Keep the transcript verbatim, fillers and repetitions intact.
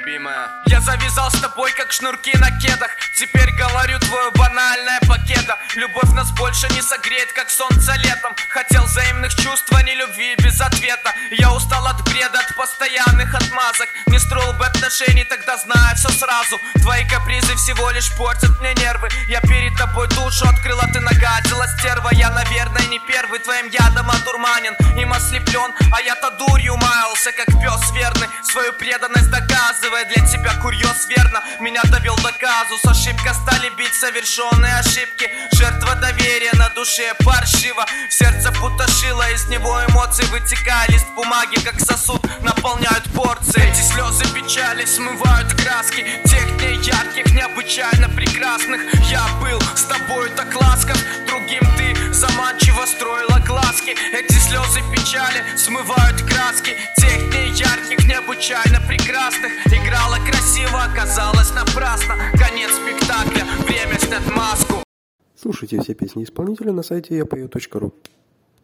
любимая. Я завязал с тобой, как шнурки на кедах. Теперь говорю твое банальное пакета. Любовь нас больше не согреет, как солнце летом. Хотел взаимных чувств, а не любви без ответа. Я устал от бреда, от постоянных отмазок. Не строил бы отношений, тогда знаю все сразу. Твои капризы всего лишь портят мне нервы. Я перед тобой душу открыла, ты нагадила, стерва. Я, наверное, не первый твоим ядом одурманен. Им ослеплен, а я-то дурью маялся, как пес верный. Свою преданность доказывая, для тебя курьез верно. Меня довел до казус, ошибка стали бить совершенные ошибки. Жертва доверия, на душе паршиво. В сердце путашило, из него эмоции вытекая. Лист бумаги, как сосуд, наполняют порции. Эти слезы печали смывают краски тех дней ярких, необычайно прекрасных. Я был с тобой так ласков, другим ты заманчиво строила глазки. Эти слезы печали смывают краски тех дней ярких, необычайно прекрасных. Играла красиво, оказалось напрасно. Конец спектакля, время снять маску. Слушайте все песни исполнителя на сайте я пою точка ру.